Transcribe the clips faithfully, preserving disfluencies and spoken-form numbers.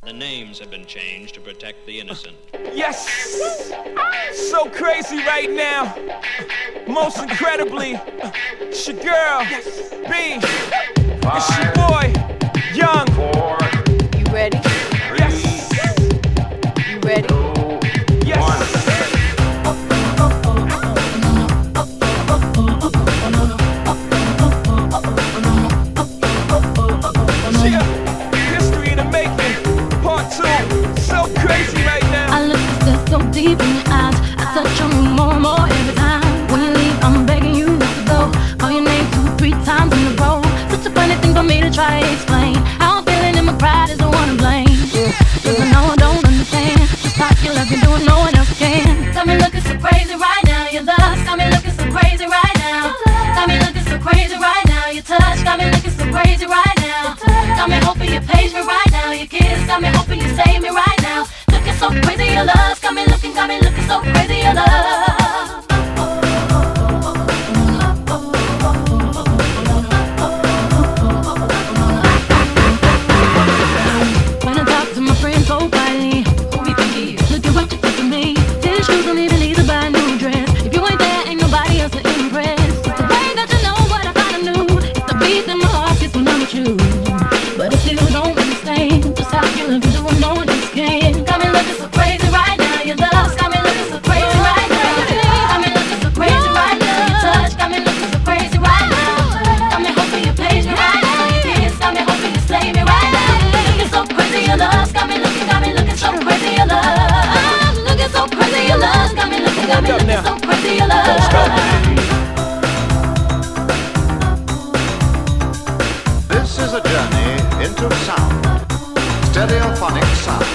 The names have been changed to protect the innocent. Yes! So crazy right now. Most incredibly, it's your girl, B. It's your boy, Young. Four, You ready? Yes! You ready? Yes! Yeah. History in the making, part two. So crazy right now. I look at this so deep in your eyes. I touch on you more and more every time. When you leave, I'm begging you not to go. Call your name two, three times in a row. Such a funny thing for me to try to explain. How I'm feeling and my pride is the one to blame. Cause I know I don't understand just how you love me doing no one else can. Got me looking so crazy right now. Your lust got me looking so crazy right now. Got me looking so crazy right now. Your touch got me looking so crazy right now. Got me hoping you page me right now. Your kiss got me hoping you save me right now. Looking so crazy, your love got me looking, got me looking so crazy, your love. When I talk to my friends so quietly, who we think he is? Look at what you think of me. Tennis shoes don't even need to buy a new dress. If you ain't there, ain't nobody else to impress. It's the way that you know what I kinda knew. It's the beat in my heart gets when I'm with you. But if you don't understand just how you look, you doing no one else can. Got me looking so crazy right now. Your love's got me looking so crazy right now. Got me looking so crazy right now. Your touch got me looking so crazy right now. Got me hoping you page me right now. Your kiss got me hoping you slay me right now. Looking so crazy, your love's got me looking, got me looking so crazy, your love. Looking so crazy, your love's got me looking, got me looking so crazy, your love. This is a journey into sound. Stereophonic sound.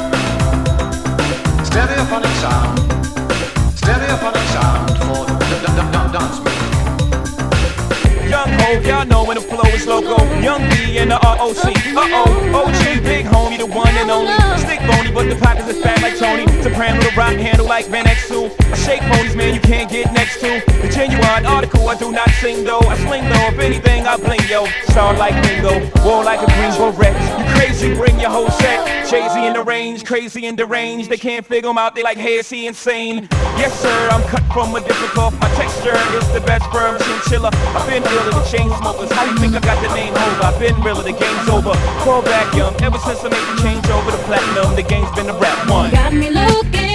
Stereophonic sound. Stereophonic sound for d- d- d- dance music. Young Hov, y'all know when the flow is loco. Young B and the R O C. Uh-oh, O G, big homie, the one and only. Stick bony, but the pockets is fat like Tony. Soprano, the rock handle like Van X two. I shake ponies, man, you can't get next to. The genuine article, I do not sing though. I sling though, if anything, I bling yo. Star like bingo, war like a Greensboro wreck. You crazy, bring your whole set. Jay-Z in the range, crazy in the range. They can't figure him out, they like, hey, is he insane? Yes, sir, I'm cut from a different cloth. My texture is the best firm chinchilla. I've been real to the chain smokers. How you think I got the name over? I've been real, the game's over. Fall back young, ever since I made the change over to platinum, the game's been a rap one. Got me looking